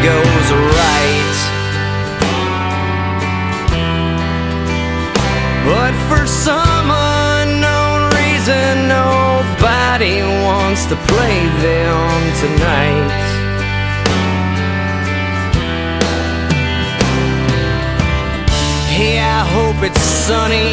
goes right. But for some unknown reason, nobody wants to play them tonight. Hey, I hope it's sunny